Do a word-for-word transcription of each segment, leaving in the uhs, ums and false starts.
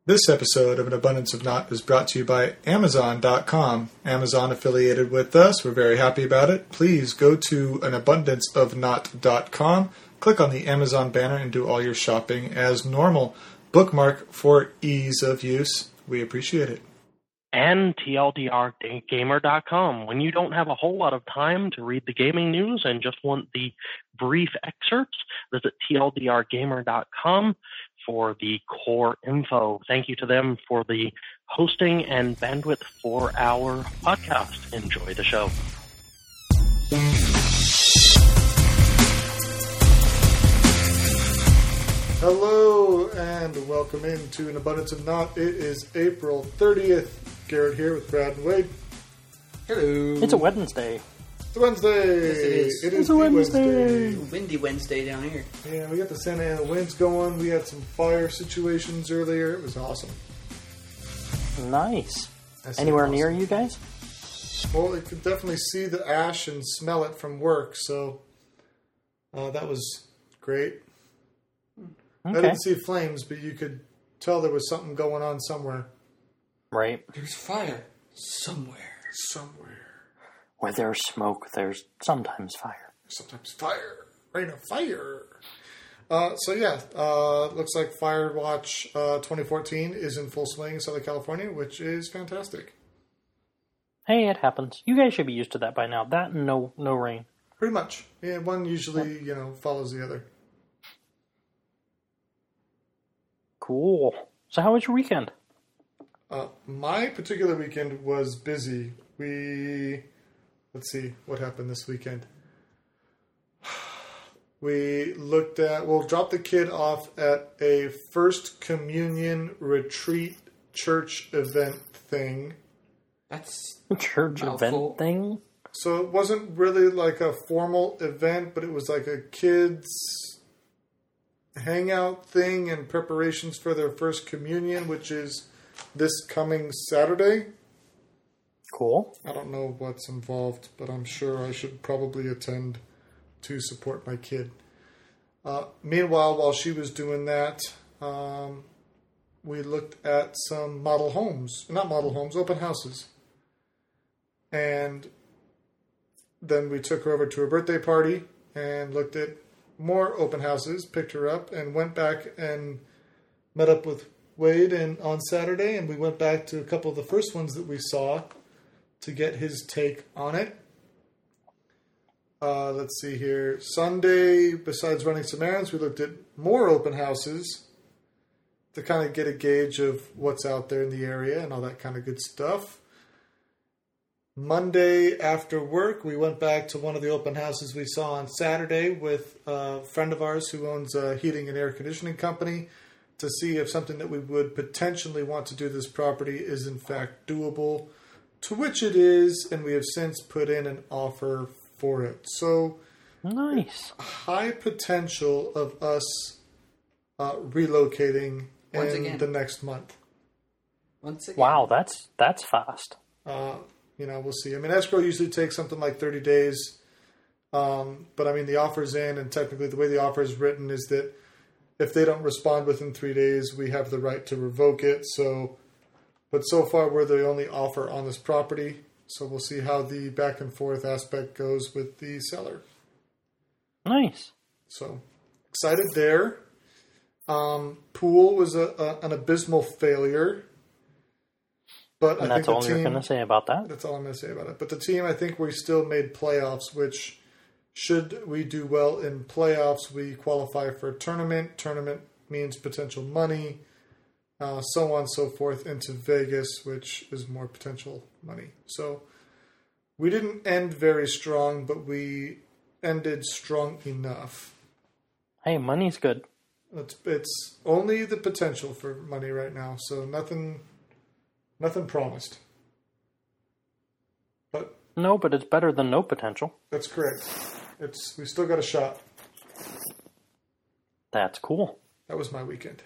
This episode of An Abundance of Not is brought to you by Amazon dot com. Amazon affiliated with us. We're very happy about it. Please go to an abundance of not dot com, click on the Amazon banner, and do all your shopping as normal. Bookmark for ease of use. We appreciate it. And T L D R gamer dot com. When you don't have a whole lot of time to read the gaming news and just want the brief excerpts, visit T L D R gamer dot com for the core info. Thank you to them for the hosting and bandwidth for our podcast. Enjoy the show. Hello and welcome into An Abundance of Not. It is April thirtieth. Garrett here with Brad and Wade. Hello. It's a Wednesday. It's Wednesday. Yes, it is. It It's is a the Wednesday. Wednesday. Windy Wednesday down here. Yeah, we got the Santa Ana winds going. We had some fire situations earlier. It was awesome. Nice. I said Anywhere awesome. near you guys? Well, you could definitely see the ash and smell it from work, so uh, that was great. I Okay. didn't see flames, but you could tell there was something going on somewhere. Right. There's fire somewhere. Somewhere. Where there's smoke, there's sometimes fire. Sometimes fire. Rain of fire. Uh, so yeah, uh, looks like Firewatch uh, twenty fourteen is in full swing in Southern California, which is fantastic. Hey, it happens. You guys should be used to that by now. That and no, no rain. Pretty much. Yeah, one usually, you know, follows the other. Cool. So how was your weekend? Uh, my particular weekend was busy. We, let's see, what happened this weekend? We looked at, well, dropped the kid off at a First Communion retreat church event thing. That's Church Mouthful. event thing? So it wasn't really like a formal event, but it was like a kids hangout thing and preparations for their First Communion, which is this coming Saturday. Cool. I don't know what's involved, but I'm sure I should probably attend to support my kid. Uh, meanwhile, while she was doing that, um, we looked at some model homes. Not model homes, open houses. And then we took her over to her birthday party and looked at more open houses, picked her up, and went back and met up with Wade and on Saturday, and we went back to a couple of the first ones that we saw to get his take on it. Uh, let's see here. Sunday, besides running some errands, we looked at more open houses to kind of get a gauge of what's out there in the area and all that kind of good stuff. Monday after work, we went back to one of the open houses we saw on Saturday with a friend of ours who owns a heating and air conditioning company to see if something that we would potentially want to do this property is in fact doable, to which it is, and we have since put in an offer for it. So, Nice. high potential of us uh, relocating Once in again. the next month. once again. Wow, that's that's fast. Uh, you know, we'll see. I mean, escrow usually takes something like thirty days. Um, but I mean, the offer's in, and technically the way the offer is written is that if they don't respond within three days, we have the right to revoke it. So, but so far we're the only offer on this property. So we'll see how the back and forth aspect goes with the seller. Nice. So excited there. Um, pool was a, a, an abysmal failure. But And I that's think all the you're team, going to say about that? That's all I'm going to say about it. But the team, I think we still made playoffs, which should we do well in playoffs, we qualify for a tournament. Tournament means potential money, uh, so on and so forth, into Vegas, which is more potential money. So we didn't end very strong, but we ended strong enough. Hey, money's good. It's, it's only the potential for money right now, so nothing, nothing promised. But No, but it's better than no potential. that's correct. It's we still got a shot. That's cool. That was my weekend.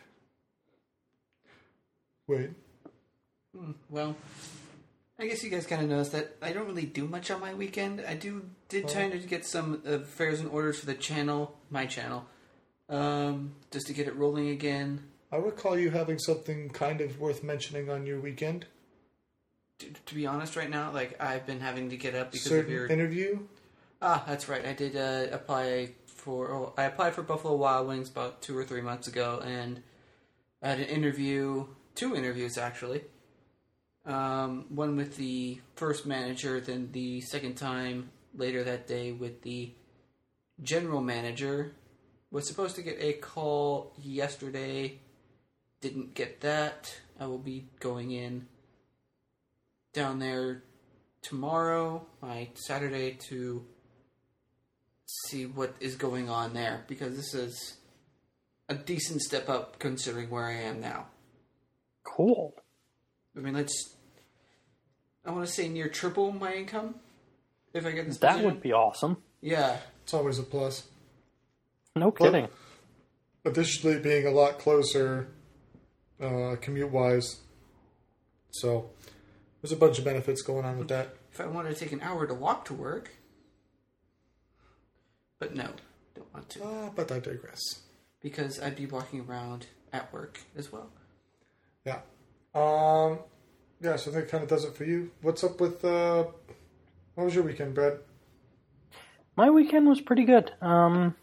Wait. Well, I guess you guys kind of noticed that I don't really do much on my weekend. I do did try to get some affairs and orders for the channel, my channel, um, just to get it rolling again. I recall you having something kind of worth mentioning on your weekend. To, to be honest, right now, like I've been having to get up because Certain of your interview. Ah, that's right. I did uh, apply for. Oh, I applied for Buffalo Wild Wings about two or three months ago, and I had an interview, two interviews actually. Um, one with the first manager, then the second time later that day with the general manager. Was supposed to get a call yesterday. Didn't get that. I will be going in down there tomorrow, my Saturday, to see what is going on there, because this is a decent step up considering where I am now. Cool. I mean, let's... I want to say near triple my income, if I get this That position. would be awesome. Yeah. It's always a plus. No kidding. But additionally, being a lot closer uh, commute-wise. So, there's a bunch of benefits going on with that. If I wanted to take an hour to walk to work... But no, don't want to. Uh, but I digress. Because I'd be walking around at work as well. Yeah. Um, yeah, so that kind of does it for you. What's up with, uh, what was your weekend, Brad? My weekend was pretty good. Um,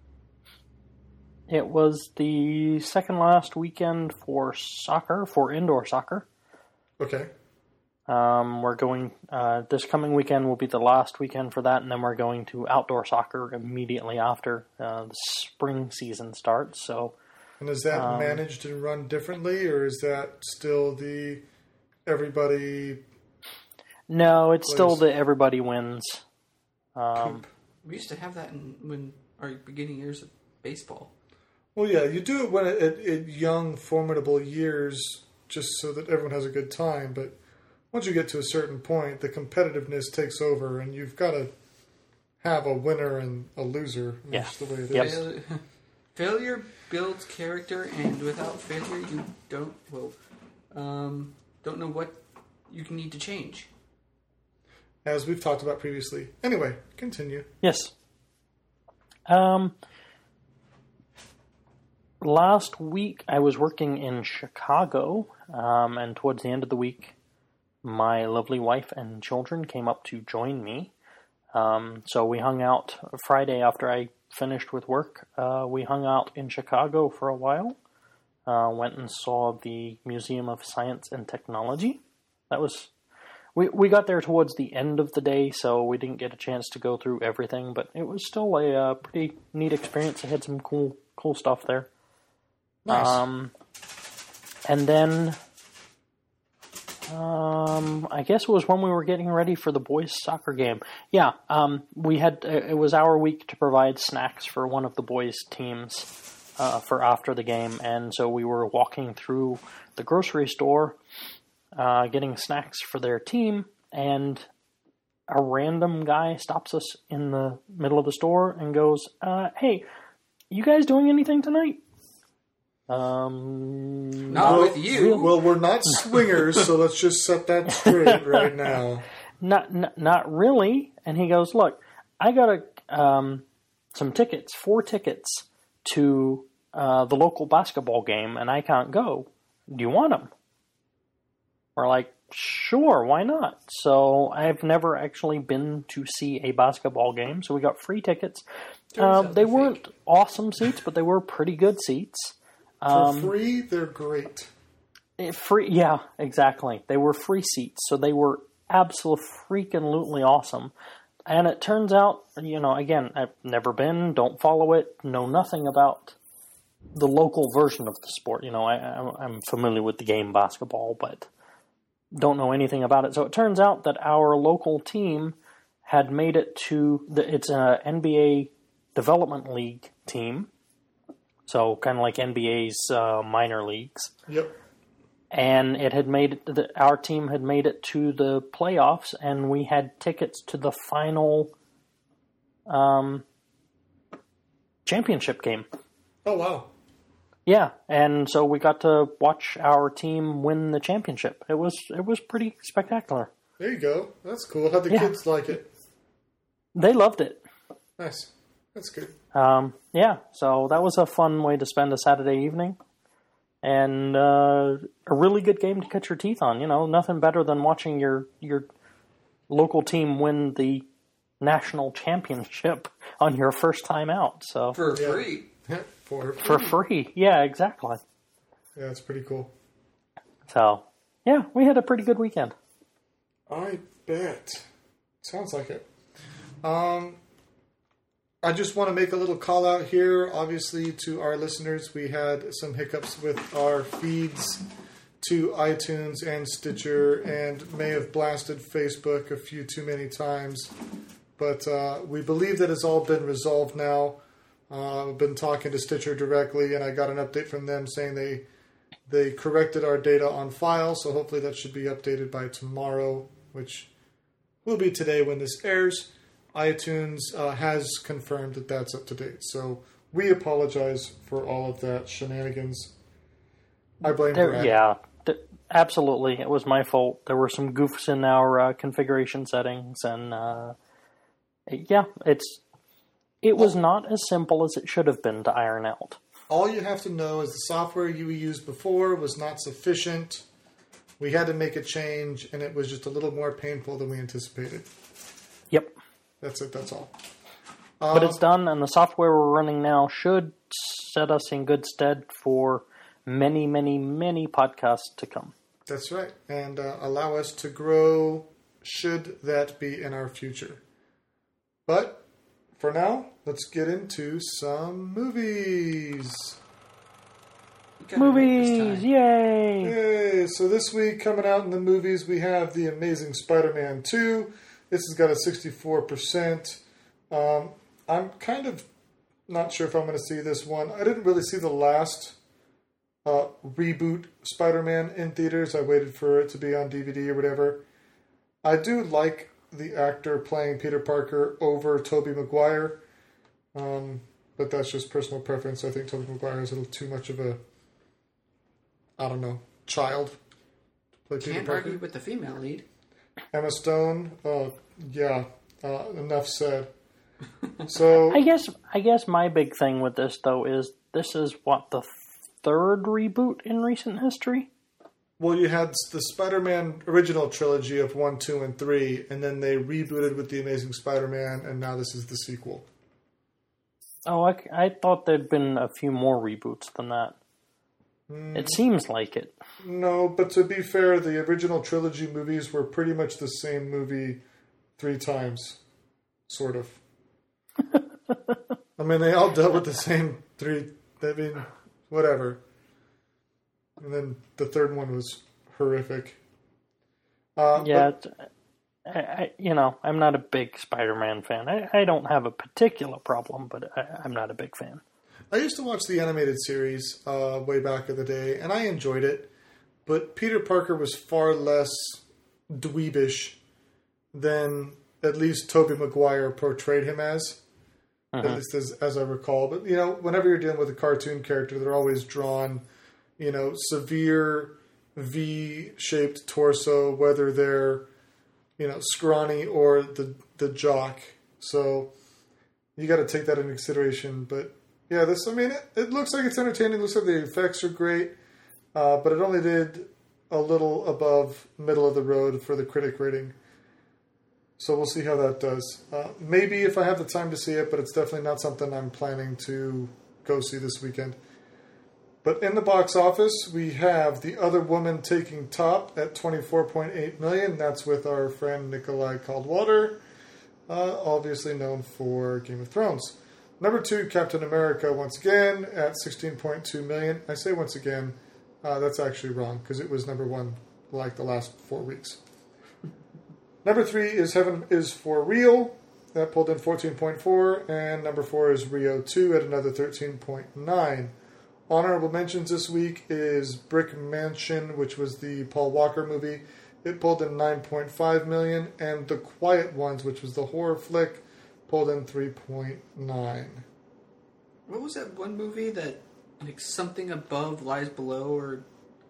it was the second last weekend for soccer, for indoor soccer. Okay. Um, we're going, uh, this coming weekend will be the last weekend for that, and then we're going to outdoor soccer immediately after uh, the spring season starts. So, And is that um, managed and run differently, or is that still the everybody... no, it's Please. still the everybody wins. Um, We used to have that in when our beginning years of baseball. Well, yeah, you do it when it, at, at young, formidable years, just so that everyone has a good time, but once you get to a certain point, the competitiveness takes over, and you've got to have a winner and a loser. Yeah. That's the way it Yep. is. Fail- failure builds character, and without failure, you don't well, um, don't know what you can need to change. As we've talked about previously. Anyway, continue. Yes. Um, last week I was working in Chicago, um, and towards the end of the week, my lovely wife and children came up to join me. Um, so we hung out Friday after I finished with work. Uh, we hung out in Chicago for a while. Uh, went and saw the Museum of Science and Technology. That was... We we got there towards the end of the day, so we didn't get a chance to go through everything, but it was still a uh, pretty neat experience. It had some cool cool stuff there. Nice. Um, and then, um, I guess it was when we were getting ready for the boys' soccer game. Yeah, um, we had it was our week to provide snacks for one of the boys' teams uh, for after the game, and so we were walking through the grocery store. Uh, getting snacks for their team, and a random guy stops us in the middle of the store and goes, uh, hey, you guys doing anything tonight? Um, Not well, with you. Well, we're not swingers, so let's just set that straight right now. Not, not, not really. And he goes, look, I got a, um, some tickets, four tickets to uh, the local basketball game, and I can't go. Do you want them? We're like, sure, why not? So I've never actually been to see a basketball game, so we got free tickets. Uh, they weren't awesome seats, but they were pretty good seats. For Um, free, they're great. free, yeah, exactly. They were free seats, so they were absolutely freaking awesome. And it turns out, you know, again, I've never been, don't follow it, know nothing about the local version of the sport. You know, I, I'm familiar with the game basketball, but don't know anything about it. So it turns out that our local team had made it to the, it's an N B A development league team. So kind of like N B A's uh, minor leagues. Yep. And it had made it, the, our team had made it to the playoffs, and we had tickets to the final um, championship game. Oh, wow. Yeah, and so we got to watch our team win the championship. It was it was pretty spectacular. There you go. That's cool. How'd the Yeah. kids like it? They loved it. Nice. That's good. Um, yeah, so that was a fun way to spend a Saturday evening. and uh, a really good game to cut your teeth on. You know, nothing better than watching your your local team win the national championship on your first time out. So For Yeah. free. For free. for free, yeah, exactly. Yeah, it's pretty cool. So yeah, we had a pretty good weekend. I bet. Sounds like it. Um, I just want to make a little call out here, obviously, to our listeners. We had some hiccups with our feeds to iTunes and Stitcher and may have blasted Facebook a few too many times. But uh, we believe that it's all been resolved now. Uh, I've been talking to Stitcher directly, and I got an update from them saying they they corrected our data on file, so hopefully that should be updated by tomorrow, which will be today when this airs. iTunes uh, has confirmed that that's up to date, so we apologize for all of that shenanigans. I blame There, Brad. yeah, th- absolutely. It was my fault. There were some goofs in our uh, configuration settings, and uh, yeah, it's it was not as simple as it should have been to iron out. All you have to know is the software you used before was not sufficient. We had to make a change, and it was just a little more painful than we anticipated. Yep, That's it, that's all. but Uh, it's done, and the software we're running now should set us in good stead for many, many, many podcasts to come. That's right. And uh, allow us to grow should that be in our future. But for now, let's get into some movies. You got it right this Movies, time. yay! Yay! So this week, coming out in the movies, we have The Amazing Spider-Man two. This has got a sixty-four percent. Um, I'm kind of not sure if I'm going to see this one. I didn't really see the last uh, reboot Spider-Man in theaters. I waited for it to be on D V D or whatever. I do like the actor playing Peter Parker over Tobey Maguire, um, but that's just personal preference. I think Tobey Maguire is a little too much of a, I don't know, child to play Peter Can't Parker. argue with the female lead. Emma Stone, uh, yeah, uh, enough said. So I guess I guess my big thing with this though is this is what the third reboot in recent history. well, you had the Spider-Man original trilogy of one, two, and three, and then they rebooted with The Amazing Spider-Man, and now this is the sequel. Oh, I, I thought there'd been a few more reboots than that. It seems like it. No, but to be fair, the original trilogy movies were pretty much the same movie three times, sort of. I mean, they all dealt with the same three. I mean, whatever. And then the third one was horrific. Uh, Yeah, but- it's, I, I, you know, I'm not a big Spider-Man fan. I, I don't have a particular problem, but I, I'm not a big fan. I used to watch the animated series uh, way back in the day, and I enjoyed it. But Peter Parker was far less dweebish than at least Tobey Maguire portrayed him as. Uh-huh. At least as, as I recall. But, you know, whenever you're dealing with a cartoon character, they're always drawn, you know, severe V-shaped torso, whether they're, you know, scrawny or the, the jock. So you got to take that into consideration. But, yeah, this, I mean, it, it looks like it's entertaining. It looks like the effects are great. Uh, but it only did a little above middle of the road for the critic rating. So we'll see how that does. Uh, maybe if I have the time to see it, but it's definitely not something I'm planning to go see this weekend. But in the box office, we have The Other Woman taking top at twenty-four point eight million dollars. That's with our friend Nikolai Caldwater, uh, obviously known for Game of Thrones. Number two, Captain America, once again, at sixteen point two million dollars. I say once again, uh, that's actually wrong, because it was number one like the last four weeks. Number three is Heaven is for Real. That pulled in fourteen point four. And number four is Rio two at another thirteen point nine. Honorable mentions this week is Brick Mansion, which was the Paul Walker movie. It pulled in nine point five million dollars. And The Quiet Ones, which was the horror flick, pulled in three point nine. What was that one movie that, like, Something Above Lies Below, or...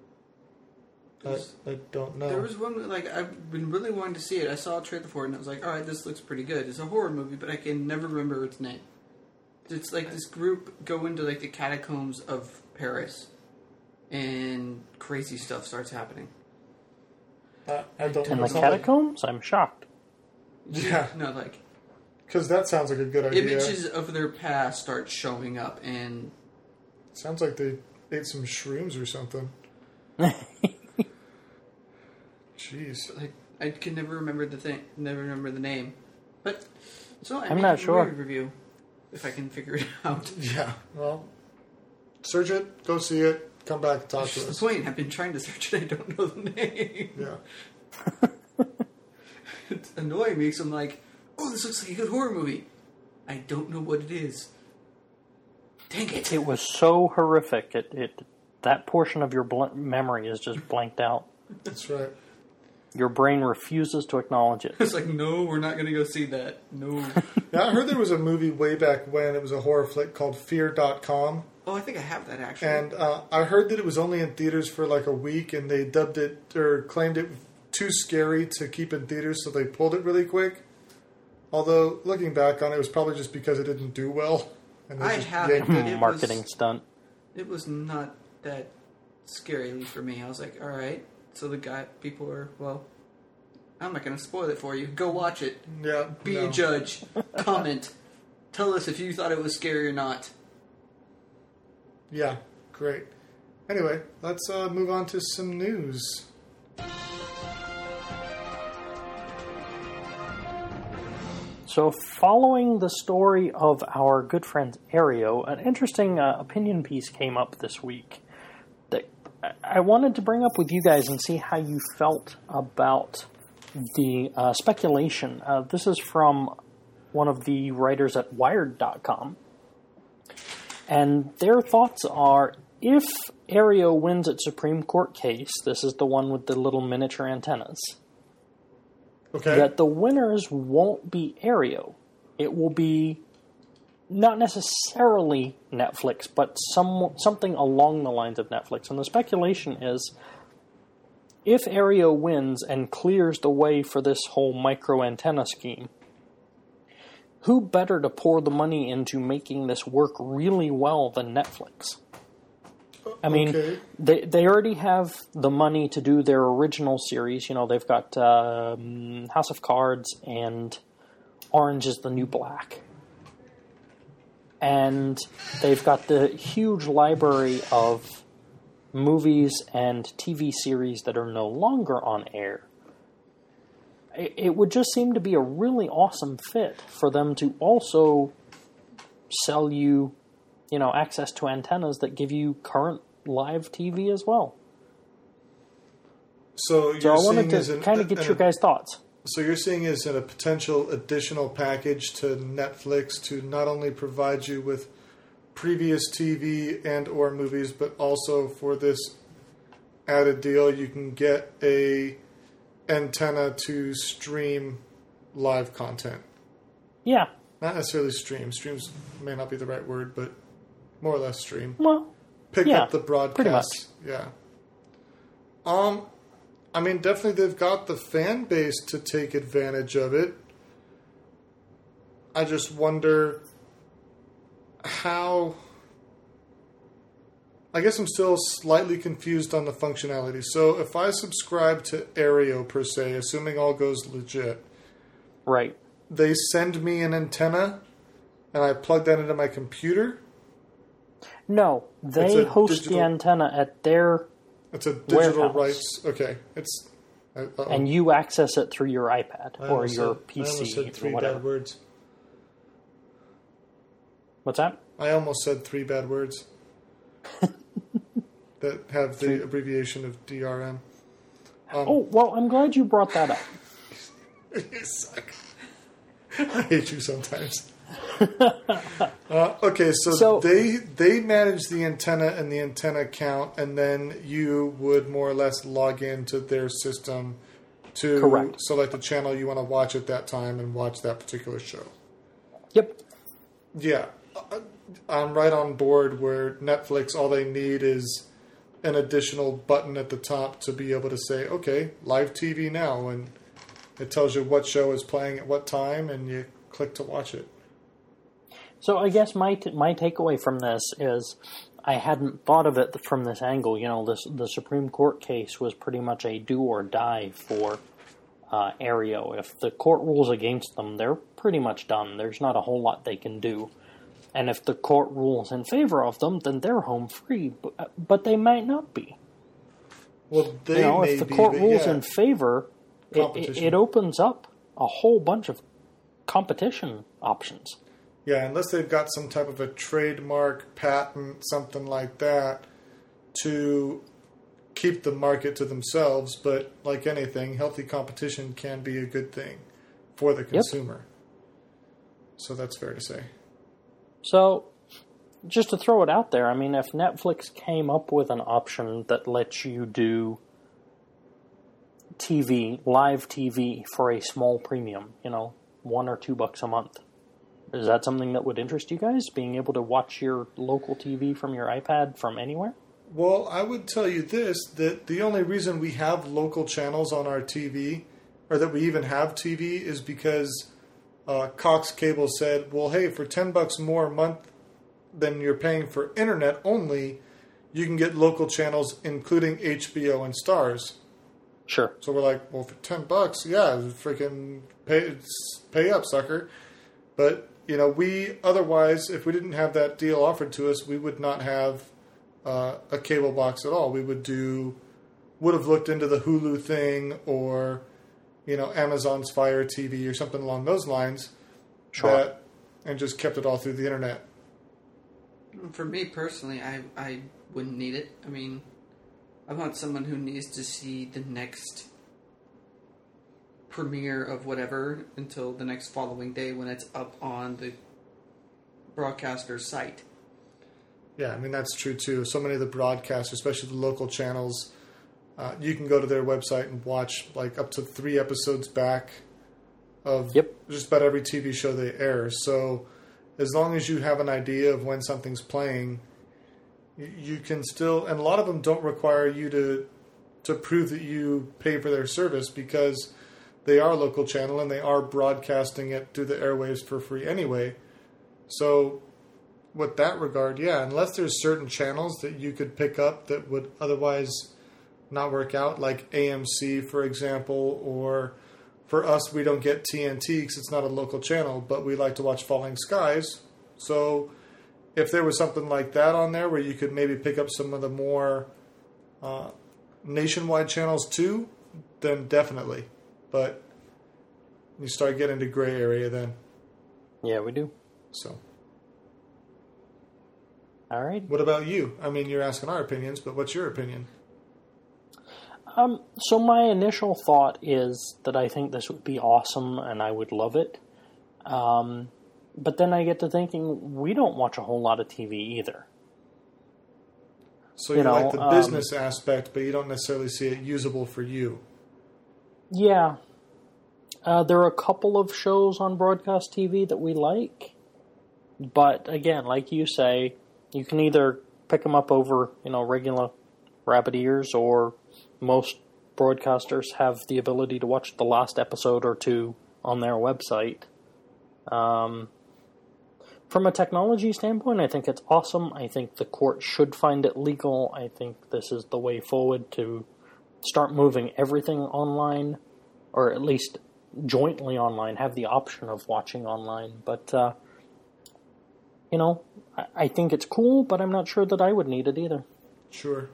I, I don't know. There was one, like, I've been really wanting to see it. I saw a trailer for it, and I was like, alright, this looks pretty good. It's a horror movie, but I can never remember its name. It's like this group go into, like, the catacombs of Paris. and crazy stuff starts happening. Uh, I don't In know. the catacombs? I'm shocked. Yeah. No, like Because that sounds like a good idea. images of their past start showing up, and Sounds like they ate some shrooms or something. Jeez. like I can never remember the thing, never remember the name. But so I I'm make not a sure. movie review if I can figure it out. Yeah. Well, search it, go see it, come back and talk That's to the us. point. I've been trying to search it. I don't know the name. Yeah. It's annoying me. So I'm like, oh, this looks like a good horror movie. I don't know what it is. Dang it! It was so horrific. It, it that portion of your bl- memory is just blanked out. That's right. Your brain refuses to acknowledge it. It's like, no, we're not going to go see that. No. Yeah, I heard there was a movie way back when. It was a horror flick called Fear dot com. Oh, I think I have that actually. And uh, I heard that it was only in theaters for like a week, and they dubbed it or claimed it too scary to keep in theaters, so they pulled it really quick. Although, looking back on it, it was probably just because it didn't do well. And they I just have yanked it, it. but it Marketing was, stunt. it was not that scary, at least for me. I was like, all right. So the guy, people are, well, I'm not going to spoil it for you. Go watch it. Yeah, Be no. a judge. Comment. Tell us if you thought it was scary or not. Yeah, great. Anyway, let's uh, move on to some news. So, following the story of our good friend Aereo, an interesting uh, opinion piece came up this week that I wanted to bring up with you guys and see how you felt about the uh, speculation. Uh, this is from one of the writers at Wired dot com. And their thoughts are, if Aereo wins its Supreme Court case, this is the one with the little miniature antennas, Okay. that the winners won't be Aereo. It will be not necessarily Netflix, but some something along the lines of Netflix. And the speculation is, if Aereo wins and clears the way for this whole micro antenna scheme, who better to pour the money into making this work really well than Netflix? I mean, Okay. they they already have the money to do their original series. You know, they've got um, House of Cards and Orange is the New Black. And they've got the huge library of movies and T V series that are no longer on air. It, it would just seem to be a really awesome fit for them to also sell you, you know, access to antennas that give you current live T V as well. So you're So I wanted seeing as to an, kind of get an- your guys' thoughts. So you're seeing as a potential additional package to Netflix to not only provide you with previous T V and or movies, but also for this added deal, you can get a antenna to stream live content. Yeah. Not necessarily stream. Streams may not be the right word, but more or less stream. Well, Pick yeah, up the broadcast. pretty much. Yeah. Um, I mean, definitely they've got the fan base to take advantage of it. I just wonder how. I guess I'm still slightly confused on the functionality. So if I subscribe to Aereo per se, assuming all goes legit, right. they send me an antenna and I plug that into my computer. No, It's they a host digital- the antenna at their, It's a digital Warehouse. rights. Okay, it's. Uh, uh-oh. and you access it through your iPad I or almost your said- P I almost C said or three whatever. bad words. What's that? I almost said three bad words that have the abbreviation of D R M. Um, Oh, well, I'm glad you brought that up. You suck. I hate you sometimes. uh, okay, so, So- they they manage the antenna and the antenna count, and then you would more or less log into their system to Correct. select the channel you want to watch at that time and watch that particular show. Yep. Yeah, I- I'm right on board where Netflix, all they need is an additional button at the top to be able to say, okay, live T V now, and it tells you what show is playing at what time, and you click to watch it. So I guess my t- my takeaway from this is, I hadn't thought of it from this angle. You know, this the Supreme Court case was pretty much a do or die for uh, Aereo. If the court rules against them, they're pretty much done. There's not a whole lot they can do. And if the court rules in favor of them, then they're home free. But, but they might not be. Well, they you know, may if the be, court but rules yeah, in favor, it, it, it opens up a whole bunch of competition options. Yeah, unless they've got some type of a trademark, patent, something like that, to keep the market to themselves. But like anything, healthy competition can be a good thing for the consumer. Yep. So that's fair to say. So, just to throw it out there, I mean, if Netflix came up with an option that lets you do T V, live T V for a small premium, you know, one or two bucks a month, is that something that would interest you guys, being able to watch your local T V from your iPad from anywhere? Well, I would tell you this, that the only reason we have local channels on our T V, or that we even have T V, is because uh, Cox Cable said, well, hey, for ten bucks more a month than you're paying for internet only, you can get local channels, including H B O and Starz. Sure. So we're like, well, for ten bucks, yeah, freaking pay, pay up, sucker. But, you know, we, otherwise, if we didn't have that deal offered to us, we would not have uh, a cable box at all. We would do, would have looked into the Hulu thing, or, you know, Amazon's Fire T V or something along those lines. Sure. That, and just kept it all through the internet. For me personally, I, I wouldn't need it. I mean, I'm not someone who needs to see the next premiere of whatever until the next following day when it's up on the broadcaster's site. Yeah, I mean, that's true too. So many of the broadcasters, especially the local channels, uh, you can go to their website and watch like up to three episodes back of yep. just about every T V show they air. So as long as you have an idea of when something's playing, you can still, and a lot of them don't require you to to prove that you pay for their service, because they are a local channel and they are broadcasting it through the airwaves for free anyway. So with that regard, yeah, unless there's certain channels that you could pick up that would otherwise not work out, like A M C, for example, or for us, we don't get T N T because it's not a local channel, but we like to watch Falling Skies. So if there was something like that on there where you could maybe pick up some of the more uh, nationwide channels too, then definitely. But you start getting into gray area then. Yeah, we do. So. All right. What about you? I mean, you're asking our opinions, but what's your opinion? Um, so my initial thought is that I think this would be awesome and I would love it. Um, but then I get to thinking, we don't watch a whole lot of T V either. So you, you know, like the um, business aspect, but you don't necessarily see it usable for you. Yeah. Uh, there are a couple of shows on broadcast T V that we like. But again, like you say, you can either pick them up over, you know, regular rabbit ears, or most broadcasters have the ability to watch the last episode or two on their website. Um, from a technology standpoint, I think it's awesome. I think the court should find it legal. I think this is the way forward to start moving everything online, or at least jointly online, have the option of watching online. But, uh, you know, I, I think it's cool, but I'm not sure that I would need it either. Sure.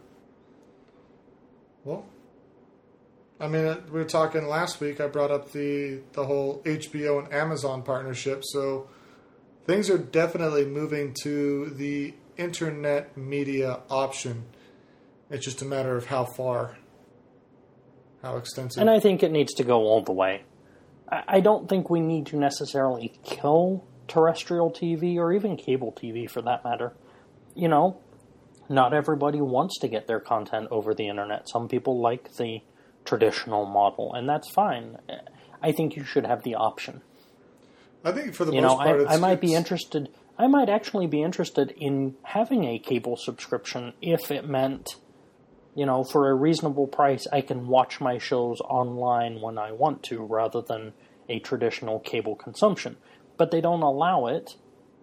Well, I mean, we were talking last week, I brought up the, the whole H B O and Amazon partnership, so things are definitely moving to the internet media option. It's just a matter of how far, how extensive. And I think it needs to go all the way. I, I don't think we need to necessarily kill terrestrial T V, or even cable T V for that matter. You know, not everybody wants to get their content over the internet. Some people like the traditional model, and that's fine. I think you should have the option. I think for the you most know, part, I, it's, I might it's, be interested. I might actually be interested in having a cable subscription if it meant, you know, for a reasonable price, I can watch my shows online when I want to, rather than a traditional cable consumption. But they don't allow it,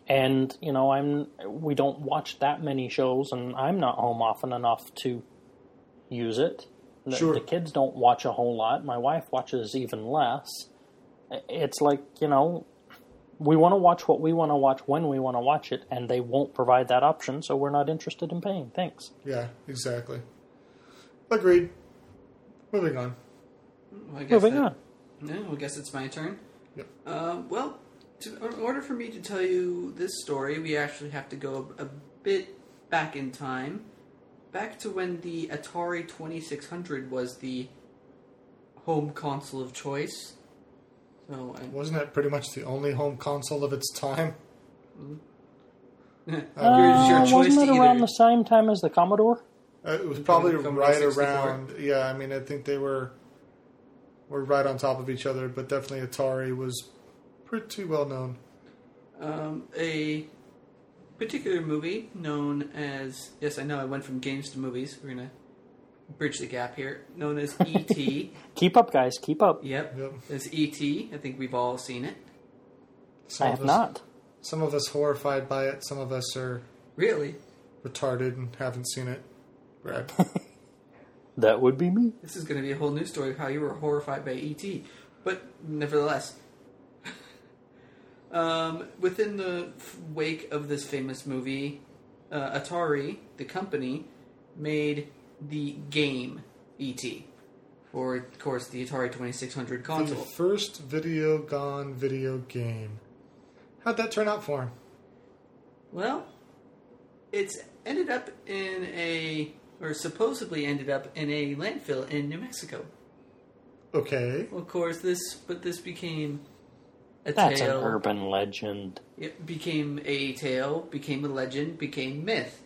And, you know, I'm we don't watch that many shows, and I'm not home often enough to use it. The, Sure. the kids don't watch a whole lot. My wife watches even less. It's like, you know, we want to watch what we want to watch when we want to watch it, and they won't provide that option, so we're not interested in paying. Thanks. Yeah, exactly. Agreed. Moving on. Well, I guess Moving that- on. Yeah, well, I guess it's my turn. Yep. Uh, well, to, in order for me to tell you this story, we actually have to go a, a bit back in time. Back to when the Atari twenty-six hundred was the home console of choice. So, I, Wasn't that pretty much the only home console of its time? yours, Uh, your choice wasn't to it around either. the same time as the Commodore? Uh, it was probably Commodore right sixty-four. around. Yeah, I mean, I think they were were right on top of each other, but definitely Atari was pretty well known. Um, a particular movie known as, yes, I know I went from games to movies. We're going to bridge the gap here. Known as E T Keep up, guys. Keep up. Yep. Yep. It's E T I think we've all seen it. Some I of have us, not. Some of us horrified by it. Some of us are Really? retarded and haven't seen it. Brad. That would be me. This is going to be a whole new story of how you were horrified by E T But nevertheless, um, within the f- wake of this famous movie, uh, Atari, the company, made the game E T for, of course, the Atari twenty-six hundred The console. first video gone video game. How'd that turn out for him? Well, it's ended up in a, or supposedly ended up in a landfill in New Mexico. Okay. Well, of course, this, but this became a That's tale. an urban legend. It became a tale, became a legend, became myth.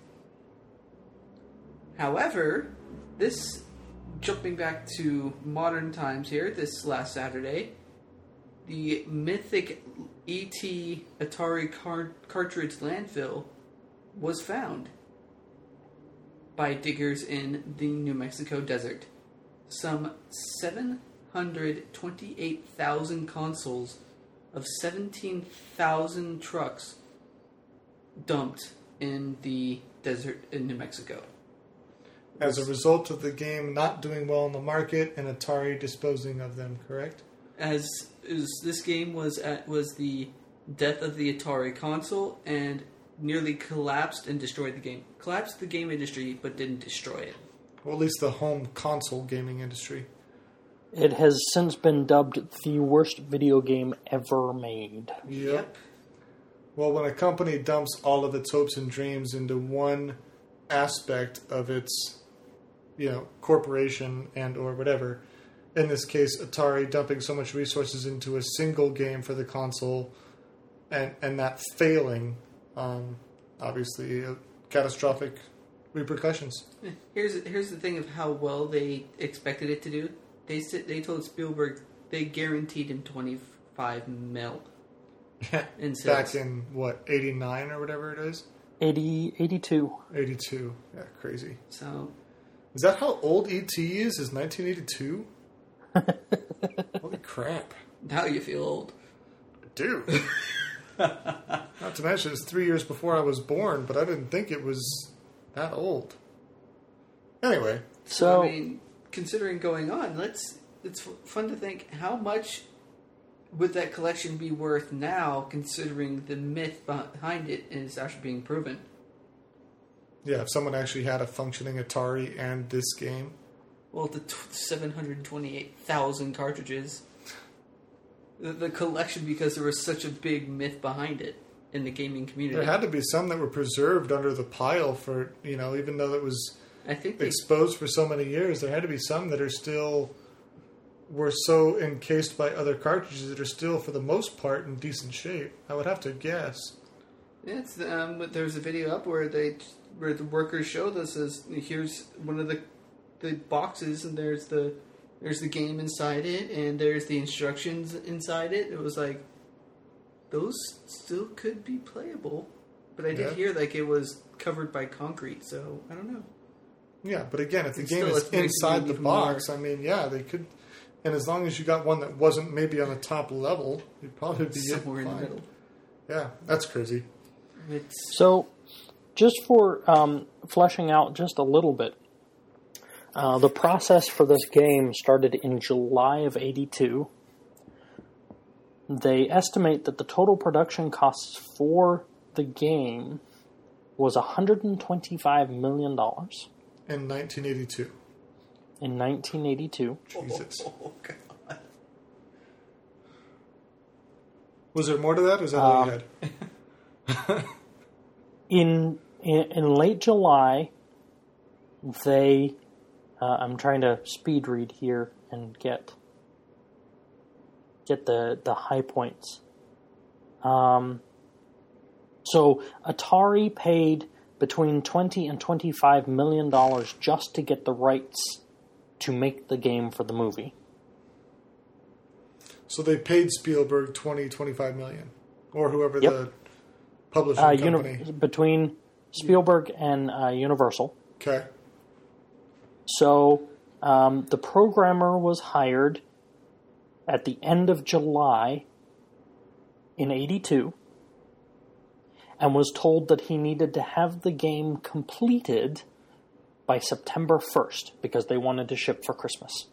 However, this, jumping back to modern times here, this last Saturday, the mythic E T Atari car- cartridge landfill was found by diggers in the New Mexico desert. Some seven hundred twenty-eight thousand consoles of seventeen thousand trucks dumped in the desert in New Mexico. As a result of the game not doing well in the market and Atari disposing of them, correct? As is, this game was at, was the death of the Atari console and nearly collapsed and destroyed the game. Collapsed the game industry, but didn't destroy it. Or at least the home console gaming industry. It has since been dubbed the worst video game ever made. Yep. Well, when a company dumps all of its hopes and dreams into one aspect of its, you know, corporation and or whatever, in this case, Atari dumping so much resources into a single game for the console and, and that failing, um, obviously, uh, catastrophic repercussions. Here's here's the thing of how well they expected it to do. They said they told Spielberg they guaranteed him twenty-five mil in sales. Back in, what, eighty-nine or whatever it is? eighty, eighty-two. eighty-two. Yeah, crazy. So Is that how old E T is? Is nineteen eighty-two? Holy crap. now you feel old. I do. Not to mention, it's three years before I was born, but I didn't think it was that old. Anyway, So, I mean, considering going on, let's it's f- fun to think how much would that collection be worth now, considering the myth behind it is actually being proven. yeah, if someone actually had a functioning Atari and this game, Well, the t- seven hundred twenty-eight thousand cartridges, the, the collection, because there was such a big myth behind it in the gaming community. there had to be some that were preserved under the pile for, you know, even though it was I think they, exposed for so many years, there had to be some that are still, were so encased by other cartridges that are still, for the most part, in decent shape. I would have to guess. yeah, it's, um, but there's a video up where they where the workers showed us as here's one of the the boxes, and there's the there's the game inside it, and there's the instructions inside it. It was like those still could be playable, but I did Yeah. hear like it was covered by concrete, so I don't know. Yeah, but again, if the And game still, is it's making inside it the even box, more- I mean, yeah, they could. And as long as you got one that wasn't maybe on the top level, you'd probably be Somewhere in the fine. middle. Yeah, that's crazy. It's So, just for um, fleshing out just a little bit, uh, the process for this game started in July of eighty-two. They estimate that the total production costs for the game was one hundred twenty-five million dollars. In nineteen eighty-two. In nineteen eighty-two. Jesus. Oh, God. Was there more to that, or is that all you Um, had? In, in in late July, they... Uh, I'm trying to speed read here and get get the, the high points. Um, so Atari paid between twenty and twenty-five million dollars just to get the rights to make the game for the movie. So they paid Spielberg twenty, twenty-five million, or whoever Yep. the publishing Uh, company. uni- between Spielberg and uh, Universal. Okay. So um, the programmer was hired at the end of July in eighty-two and was told that he needed to have the game completed by September first because they wanted to ship for Christmas.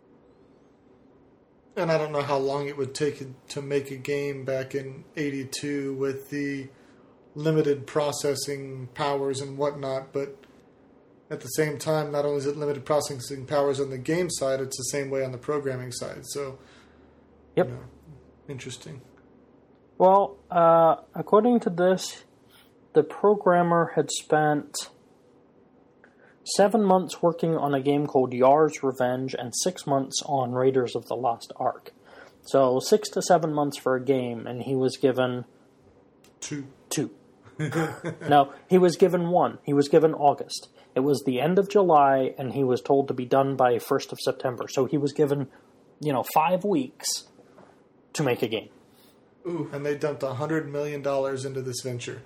And I don't know how long it would take to make a game back in eighty-two with the limited processing powers and whatnot, but at the same time, not only is it limited processing powers on the game side, it's the same way on the programming side. So, Yep. you know, interesting. Well, uh, according to this, the programmer had spent seven months working on a game called Yar's Revenge and six months on Raiders of the Lost Ark. So six to seven months for a game, and he was given Two. two. No, he was given one. He was given August. It was the end of July, and he was told to be done by first of September. So he was given, you know, five weeks to make a game. Ooh. And they dumped one hundred million dollars into this venture.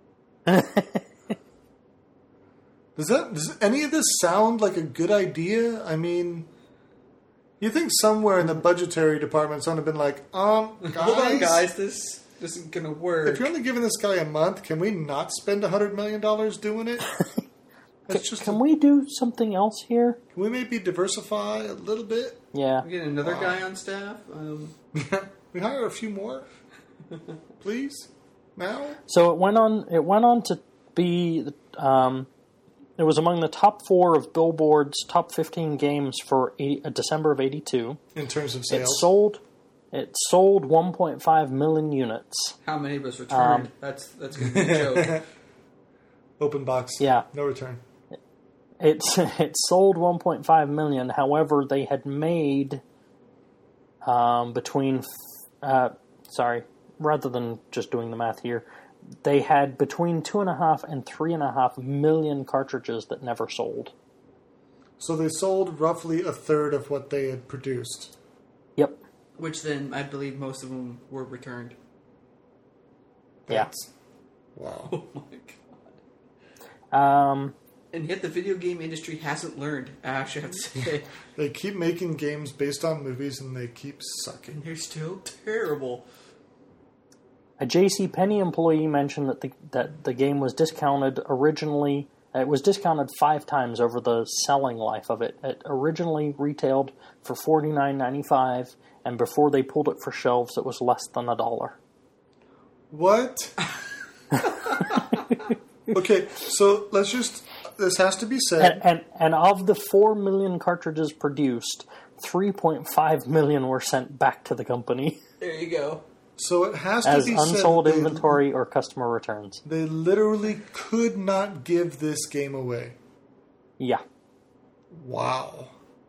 Does that does any of this sound like a good idea? I mean, you think somewhere in the budgetary department someone have been like, um, guys, Hold on, guys. This, this isn't going to work. if you're only giving this guy a month, can we not spend one hundred million dollars doing it? That's just Can a- we do something else here? Can we maybe diversify a little bit? Yeah. We get another guy on staff. Um, We hire a few more, please, now? So it went on. It went on to be. Um, it was among the top four of Billboard's top fifteen games for eighty, uh, December of eighty-two. In terms of It sales. sold. It sold one point five million units. how many was returned? Um, that's that's going to be a joke. Open box. Yeah. No return. It it sold one point five million. However, they had made um, between. Uh, sorry, rather than just doing the math here, they had between two and a half and three and a half million cartridges that never sold. So they sold roughly a third of what they had produced. Yep. Which then, I believe most of them were returned. Yeah. That's, wow. Oh my god. Um, And yet the video game industry hasn't learned, I actually have to say. They keep making games based on movies and they keep sucking. And they're still terrible. a JCPenney employee mentioned that the, that the game was discounted originally. It was discounted five times over the selling life of it. It originally retailed for forty-nine ninety-five, and before they pulled it for shelves, it was less than a dollar. What? Okay, so let's just... This has to be said. And, and and of the four million cartridges produced, three point five million were sent back to the company There you go. So it has to as be unsold said. inventory or customer returns. They, they literally could not give this game away. Yeah. Wow.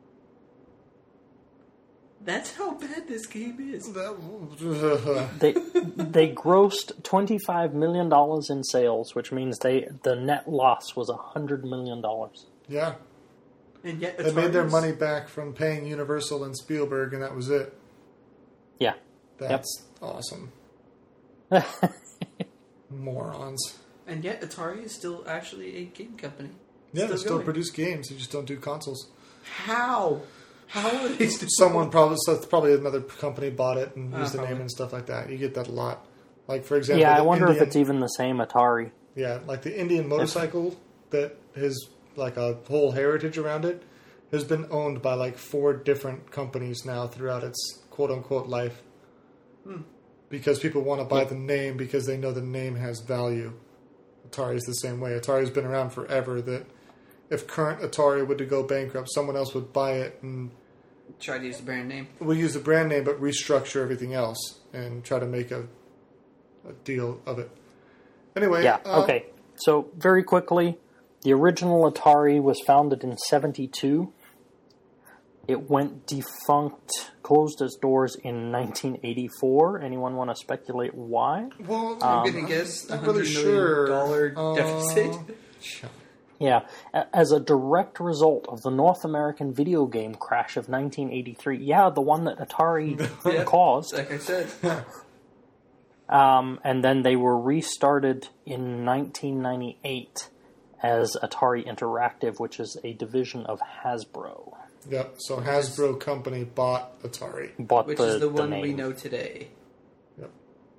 That's how bad this game is. That, They they grossed twenty-five million dollars in sales, which means they the net loss was one hundred million dollars. yeah. And yet They made their Atari's- money back from paying Universal and Spielberg, and that was it. Yeah. That's awesome. Morons. And yet Atari is still actually a game company. Yeah, they still going. produce games. They just don't do consoles. How? How are they still Someone probably, so it's probably another company bought it and Uh, used the name probably. and stuff like that. You get that a lot. Like, for example... Yeah, I the wonder Indian, if it's even the same Atari. Yeah, like the Indian motorcycle that has, like, a whole heritage around it has been owned by, like, four different companies now throughout its quote-unquote life. Hmm. Because people want to buy the name because they know the name has value. Atari is the same way. Atari's been around forever, that if current Atari were to go bankrupt, someone else would buy it and... Try to use the brand name. We'll use the brand name, but restructure everything else and try to make a, a deal of it. Anyway. Yeah, um, okay. So, very quickly, the original Atari was founded in seventy-two. It went defunct, closed its doors in nineteen eighty-four. Anyone want to speculate why? Well, I'm um, going to guess I'm one not hundred really million sure. dollar Uh, deficit. Yeah, as a direct result of the North American video game crash of nineteen eighty-three. Yeah, the one that Atari Yeah, caused. Like I said. Um, and then they were restarted in nineteen ninety-eight as Atari Interactive, which is a division of Hasbro. Yep, so Hasbro Company bought Atari. Bought Which the, is the one name. we know today. Yep.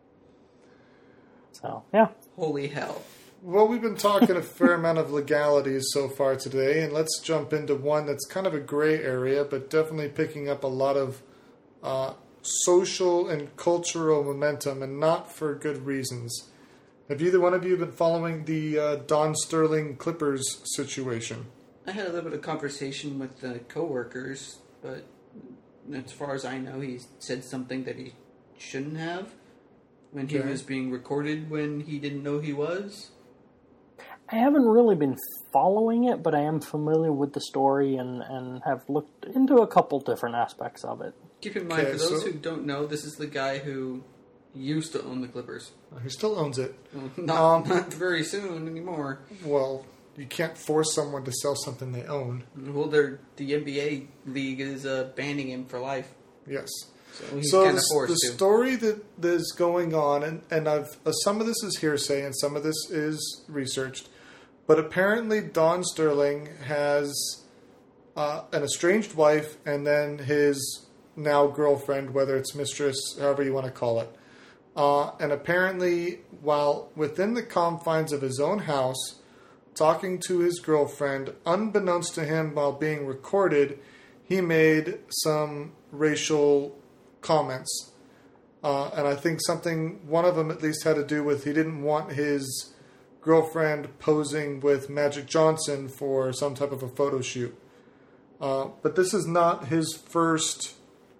So, yeah. Holy hell. Well, we've been talking a fair amount of legalities so far today, and let's jump into one that's kind of a gray area, but definitely picking up a lot of uh, social and cultural momentum, and not for good reasons. Have either one of you been following the uh, Don Sterling Clippers situation? I had a little bit of conversation with the coworkers, but as far as I know, he said something that he shouldn't have when he Okay. was being recorded when he didn't know he was. I haven't really been following it, but I am familiar with the story and, and have looked into a couple different aspects of it. Keep in mind, Okay, for those so- who don't know, this is the guy who used to own the Clippers. He still owns it. Well, not, Um, not very soon anymore. Well, you can't force someone to sell something they own. Well, they're, the N B A league is uh, banning him for life. Yes. So he's So kind the, of forced the to. story that, that is going on, and, and I've uh, some of this is hearsay and some of this is researched, but apparently Don Sterling has uh, an estranged wife and then his now girlfriend, whether it's mistress, however you want to call it. Uh, and apparently, while within the confines of his own house, talking to his girlfriend, unbeknownst to him while being recorded, he made some racial comments. Uh, and I think something, one of them at least had to do with he didn't want his girlfriend posing with Magic Johnson for some type of a photo shoot. Uh, but this is not his first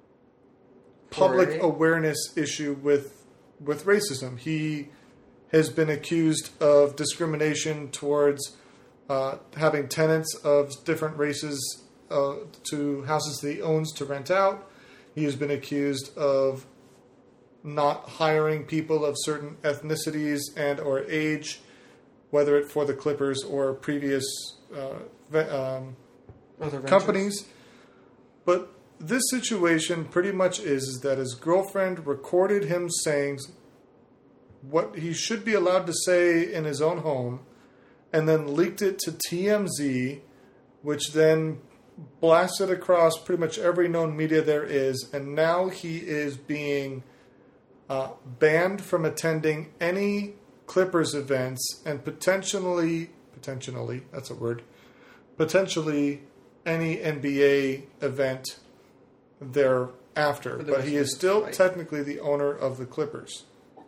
public Foray. awareness issue with with racism. He has been accused of discrimination towards uh, having tenants of different races uh, to houses that he owns to rent out. He has been accused of not hiring people of certain ethnicities and or age, whether it for the Clippers or previous uh, ve- um, Other ventures. companies. But this situation pretty much is, is that his girlfriend recorded him saying what he should be allowed to say in his own home, and then leaked it to T M Z, which then blasted across pretty much every known media there is, and now he is being uh, banned from attending any Clippers events, and potentially, potentially, that's a word, potentially any N B A event thereafter. For the But rest he of is his still life. technically the owner of the Clippers.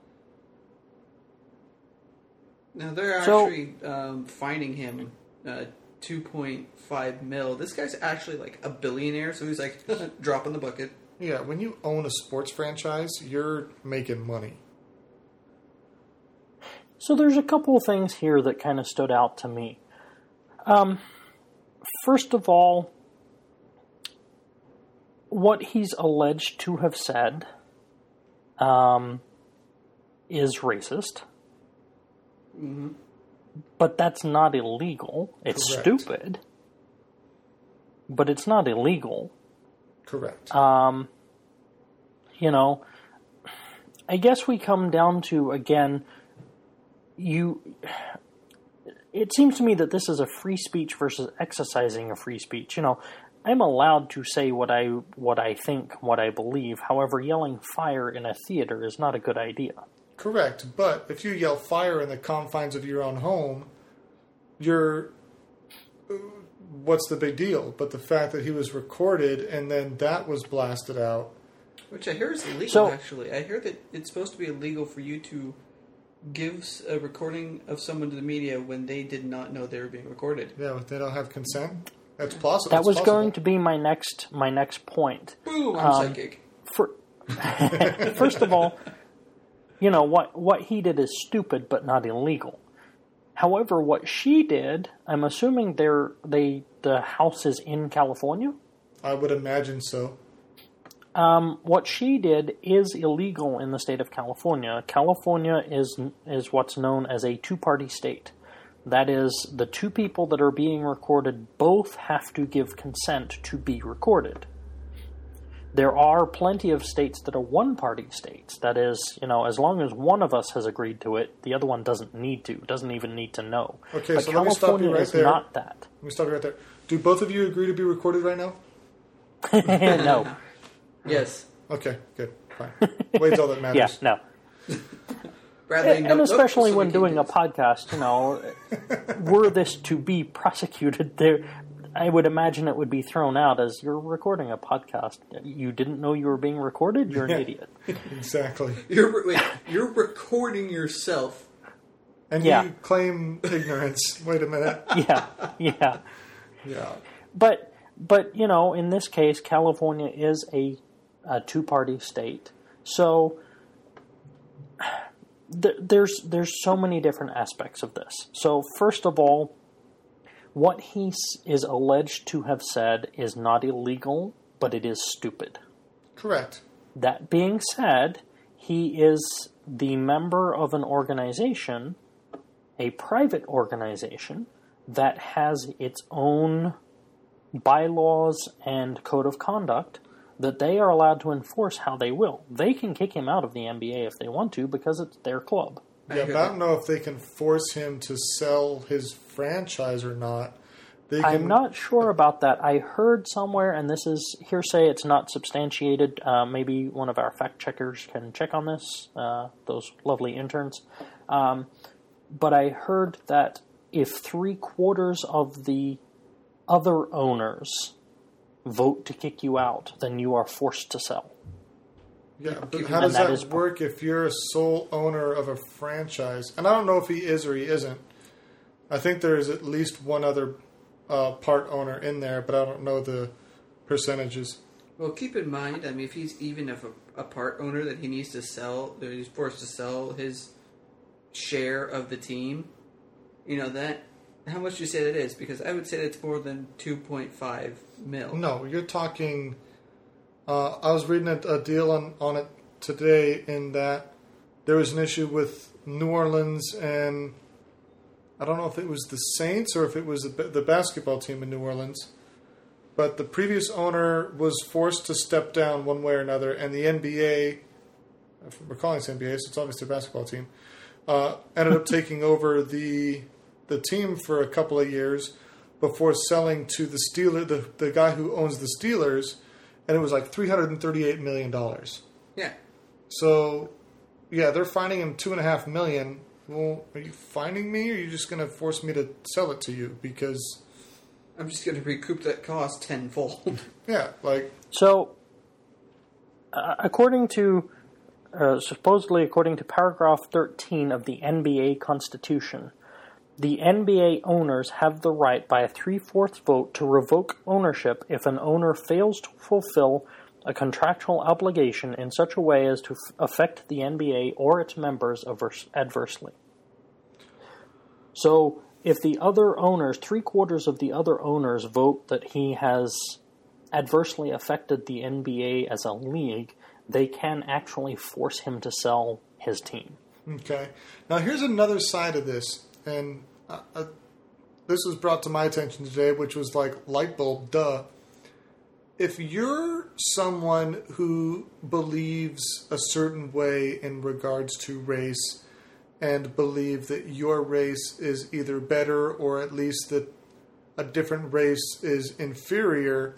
Now they're So- actually um, fining him uh, two point five mil. This guy's actually like a billionaire, so he's like dropping the bucket. Yeah, when you own a sports franchise, you're making money. So there's a couple of things here that kind of stood out to me. Um, first of all, what he's alleged to have said um, is racist. Mm-hmm. But that's not illegal. It's Correct. stupid. But it's not illegal. Correct. Um, you know, I guess we come down to, again, you. It seems to me that this is a free speech versus exercising a free speech. You know, I'm allowed to say what I what I think, what I believe. However, yelling fire in a theater is not a good idea. Correct, but if you yell fire in the confines of your own home, you're... what's the big deal? But the fact that he was recorded and then that was blasted out... Which I hear is illegal, So- actually. I hear that it's supposed to be illegal for you to give a recording of someone to the media when they did not know they were being recorded. Yeah, but they don't have consent. That's possible. That That's was possible. going to be my next my next point. Boom, I'm Um, psychic. For, first of all, you know, what what he did is stupid but not illegal. However, what she did, I'm assuming they're they the house is in California. I would imagine so. Um, what she did is illegal in the state of California. California is is what's known as a two-party state. That is, the two people that are being recorded both have to give consent to be recorded. There are plenty of states that are one-party states. That is, you know, as long as one of us has agreed to it, the other one doesn't need to, doesn't even need to know. Okay, but so let me stop you California right is there. not that. Let me stop you right there. Do both of you agree to be recorded right now? No. Yes. Okay, good. Fine. Wade's all that matters. Yeah, no. Bradley, And, no, and nope, especially so when we can doing do a this. podcast, you know, were this to be prosecuted, there, I would imagine it would be thrown out as you're recording a podcast. You didn't know you were being recorded? You're an Yeah. idiot. Exactly. You're, wait, you're recording yourself. And Yeah. you claim ignorance. Wait a minute. Yeah, yeah. Yeah. But, but you know, in this case, California is a, a two-party state. So th- there's there's so many different aspects of this. So first of all, what he s- is alleged to have said is not illegal, but it is stupid. Correct. That being said, he is the member of an organization, a private organization, that has its own bylaws and code of conduct that they are allowed to enforce how they will. They can kick him out of the N B A if they want to because it's their club. I Yeah, hear but I that. don't know if they can force him to sell his franchise or not. They can, I'm not sure about that. I heard somewhere, and this is hearsay, it's not substantiated. Uh, maybe one of our fact checkers can check on this, uh, those lovely interns. Um, but I heard that if three quarters of the other owners vote to kick you out, then you are forced to sell. Yeah, but And how does that that, is- work if you're a sole owner of a franchise? And I don't know if he is or he isn't. I think there is at least one other uh, part owner in there, but I don't know the percentages. Well, keep in mind, I mean, if he's even of a, a part owner that he needs to sell, that he's forced to sell his share of the team, you know, that, how much do you say that is? Because I would say that's more than two point five mil. No, you're talking... Uh, I was reading a, a deal on, on it today in that there was an issue with New Orleans and I don't know if it was the Saints or if it was the, the basketball team in New Orleans, but the previous owner was forced to step down one way or another, and the N B A, if we're calling it N B A, so it's obviously a basketball team, uh, ended up taking over the the team for a couple of years before selling to the Steeler, the, the guy who owns the Steelers, and it was like three hundred thirty-eight million dollars. Yeah. So, yeah, they're fining him two and a half million. Well, are you fining me, or are you just going to force me to sell it to you? Because, I'm just going to recoup that cost tenfold. yeah, like, So, uh, according to, uh, supposedly according to paragraph thirteen of the N B A Constitution, the N B A owners have the right by a three-fourths vote to revoke ownership if an owner fails to fulfill a contractual obligation in such a way as to f- affect the N B A or its members averse- adversely. So, if the other owners, three-quarters of the other owners vote that he has adversely affected the N B A as a league, they can actually force him to sell his team. okay. Now, here's another side of this, and uh, uh, this was brought to my attention today, which was like, light bulb, duh. If you're someone who believes a certain way in regards to race and believe that your race is either better or at least that a different race is inferior,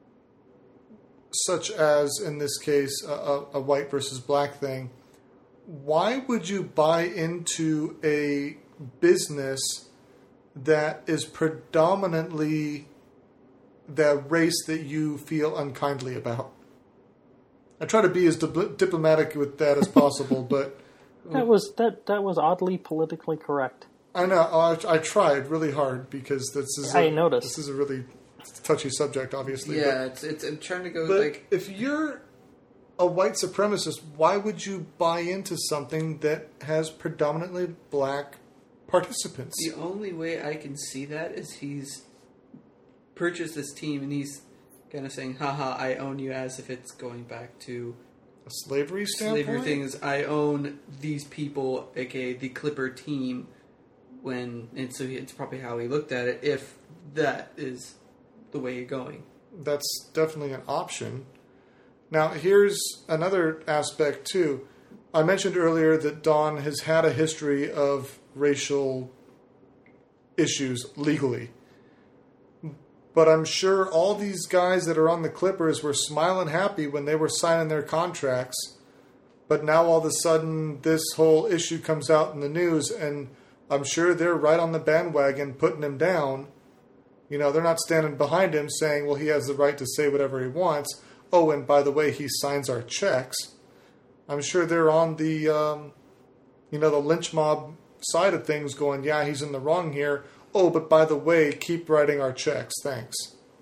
such as in this case a, a, a white versus black thing, why would you buy into a business that is predominantly the race that you feel unkindly about? I try to be as di- diplomatic with that as possible, but that was that that was oddly politically correct. I know. I, I tried really hard because this is. I a, noticed. This is a really touchy subject, obviously. Yeah, but, it's it's. I'm trying to go but like. if you're a white supremacist, why would you buy into something that has predominantly black participants? The only way I can see that is he's purchased this team and he's kind of saying, haha, I own you, as if it's going back to A slavery standpoint? slavery things. I own these people, aka the Clipper team, when, and so he, it's probably how he looked at it, if that is the way you're going. That's definitely an option. Now, here's another aspect, too. I mentioned earlier that Don has had a history of racial issues legally. But I'm sure all these guys that are on the Clippers were smiling happy when they were signing their contracts. But now all of a sudden this whole issue comes out in the news, and I'm sure they're right on the bandwagon putting him down. You know, they're not standing behind him saying, well, he has the right to say whatever he wants. Oh, and by the way, he signs our checks. I'm sure they're on the, um, you know, the lynch mob side of things going, yeah, he's in the wrong here. Oh, but by the way, keep writing our checks. Thanks.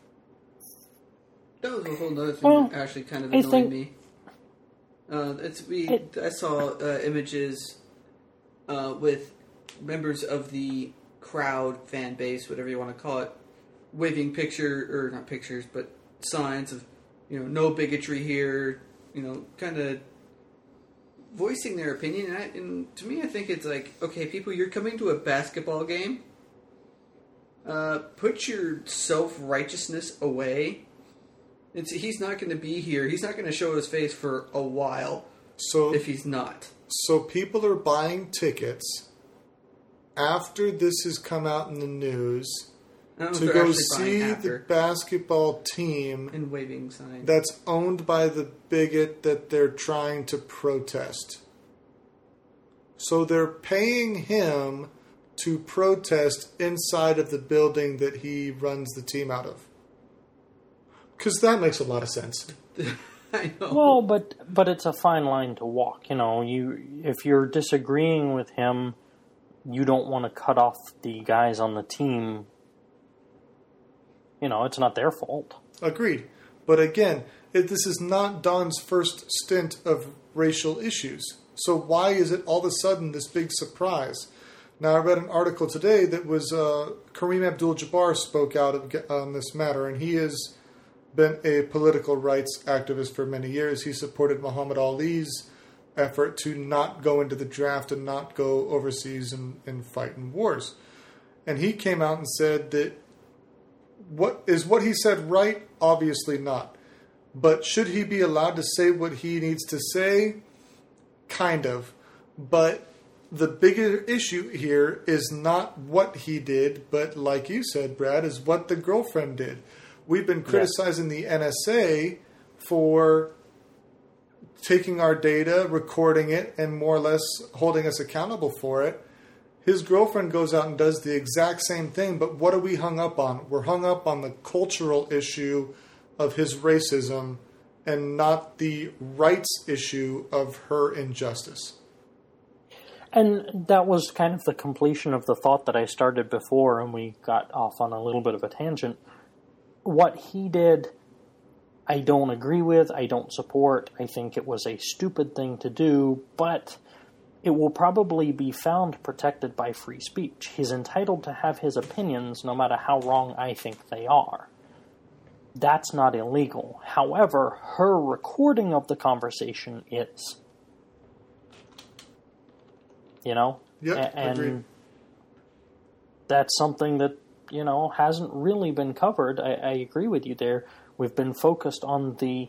That was a whole other thing Well, that actually kind of I annoyed think- me. Uh, it's we. It- I saw uh, images uh, with members of the crowd, fan base, whatever you want to call it, waving picture or not pictures, but signs of, you know, no bigotry here. You know, kind of voicing their opinion. And, I, and to me, I think it's like, okay, people, you're coming to a basketball game. Uh, put your self-righteousness away. It's, he's not going to be here. He's not going to show his face for a while So, if he's not. so people are buying tickets after this has come out in the news I don't know to if they're go actually buying see the after basketball team and waving signs. that's owned by the bigot that they're trying to protest. So they're paying him to protest inside of the building that he runs the team out of. Because that makes a lot of sense. I know. Well, but but it's a fine line to walk. You know, you if you're disagreeing with him, you don't want to cut off the guys on the team. You know, it's not their fault. Agreed. But again, it, this is not Don's first stint of racial issues. So why is it all of a sudden this big surprise? Now, I read an article today that was uh, Kareem Abdul-Jabbar spoke out of, on this matter, and he has been a political rights activist for many years. He supported Muhammad Ali's effort to not go into the draft and not go overseas and, and fight in wars. And he came out and said that what is what he said right? Obviously not. But should he be allowed to say what he needs to say? Kind of. But the bigger issue here is not what he did, but like you said, Brad, is what the girlfriend did. We've been criticizing the N S A for taking our data, recording it, and more or less holding us accountable for it. His girlfriend goes out and does the exact same thing, but what are we hung up on? We're hung up on the cultural issue of his racism and not the rights issue of her injustice. And that was kind of the completion of the thought that I started before, and we got off on a little bit of a tangent. What he did, I don't agree with, I don't support. I think it was a stupid thing to do, but it will probably be found protected by free speech. He's entitled to have his opinions no matter how wrong I think they are. That's not illegal. However, her recording of the conversation is. You know? Yep, A- and agreed. that's something that, you know, hasn't really been covered. I, I agree with you there. We've been focused on the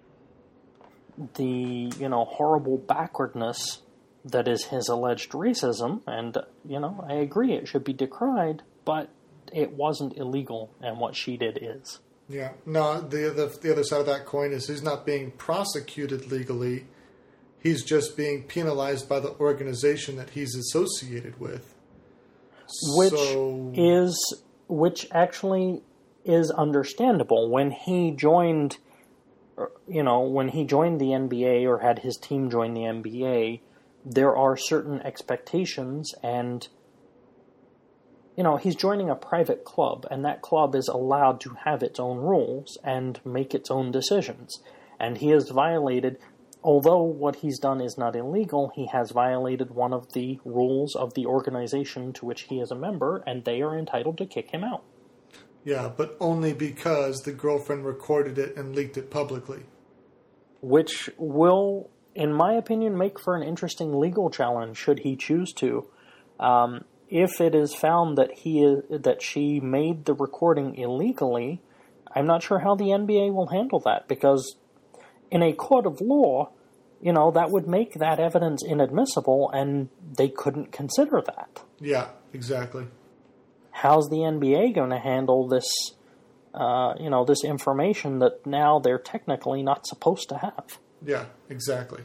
the, you know, horrible backwardness that is his alleged racism, and, you know, I agree it should be decried, but it wasn't illegal, and what she did is. Yeah. No, the, the the other side of that coin is he's not being prosecuted legally. He's just being penalized by the organization that he's associated with. Which so, is which actually is understandable. When he joined, you know, when he joined the N B A or had his team join the N B A, there are certain expectations, and you know, he's joining a private club, and that club is allowed to have its own rules and make its own decisions. And he has violated, although what he's done is not illegal, he has violated one of the rules of the organization to which he is a member, and they are entitled to kick him out. Yeah, but only because the girlfriend recorded it and leaked it publicly. Which will, in my opinion, make for an interesting legal challenge should he choose to. Um, if it is found that he is, that she made the recording illegally, I'm not sure how the N B A will handle that, because in a court of law, you know, that would make that evidence inadmissible, and they couldn't consider that. Yeah, exactly. How's the N B A going to handle this, uh, you know, this information that now they're technically not supposed to have? Yeah, exactly.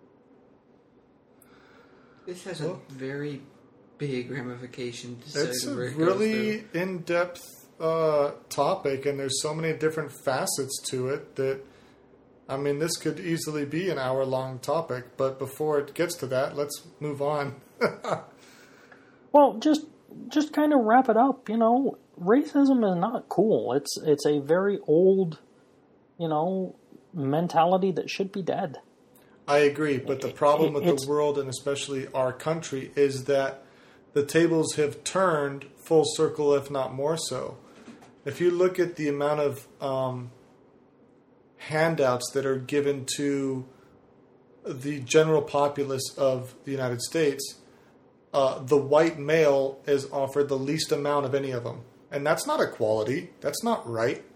This has well, a very big ramification to it's say a where it really goes through. in-depth uh, topic, and there's so many different facets to it that, I mean, this could easily be an hour-long topic, but before it gets to that, let's move on. Well, just just kind of wrap it up, you know, racism is not cool. It's it's a very old, you know, mentality that should be dead. I agree, but the problem with it's, the world, and especially our country, is that the tables have turned full circle, if not more so. If you look at the amount of um, handouts that are given to the general populace of the United States, uh, the white male is offered the least amount of any of them. And that's not equality. That's not right.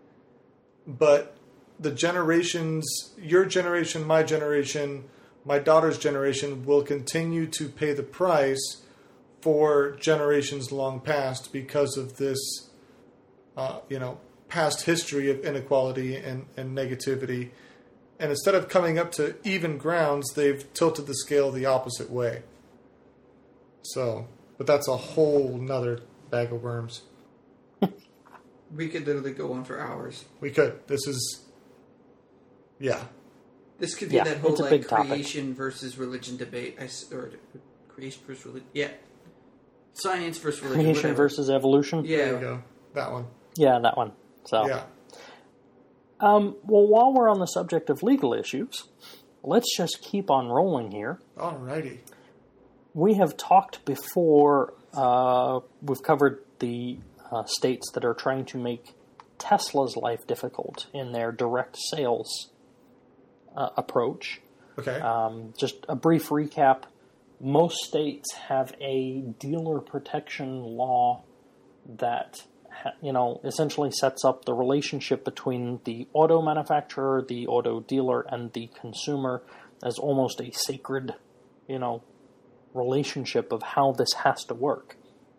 But the generations, your generation, my generation, my daughter's generation, will continue to pay the price for generations long past because of this, uh, you know, past history of inequality and, and negativity. And instead of coming up to even grounds, they've tilted the scale the opposite way. So, but that's a whole nother bag of worms. We could literally go on for hours. We could. This is, yeah. This could be yeah, that whole like creation topic. versus religion debate. I, or creation versus religion. Yeah. Science versus religion. Creation whatever. versus evolution. Yeah. There you go. That one. Yeah, that one. So. Yeah. Um, well, while we're on the subject of legal issues, let's just keep on rolling here. Alrighty. We have talked before, uh, we've covered the uh, states that are trying to make Tesla's life difficult in their direct sales uh, approach. Okay. Um, just a brief recap. Most states have a dealer protection law that, you know, essentially sets up the relationship between the auto manufacturer, the auto dealer, and the consumer as almost a sacred, you know, relationship of how this has to work.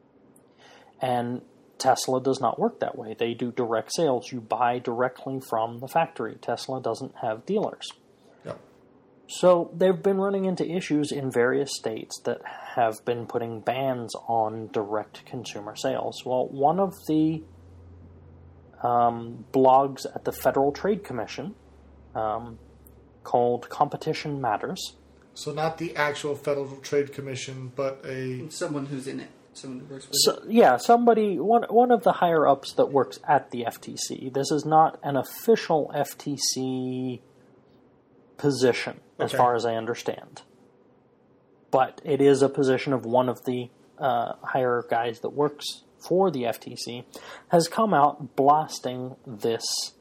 And Tesla does not work that way. They do direct sales. You buy directly from the factory. Tesla doesn't have dealers. Yep. So they've been running into issues in various states that have been putting bans on direct consumer sales. Well, one of the um, blogs at the Federal Trade Commission um, called Competition Matters. So not the actual Federal Trade Commission, but a... Someone who's in it. Someone who works with so, it. Yeah, somebody, one, one of the higher-ups that works at the F T C. This is not an official F T C position, as Okay. far as I understand. But it is a position of one of the uh, higher guys that works for the F T C, has come out blasting this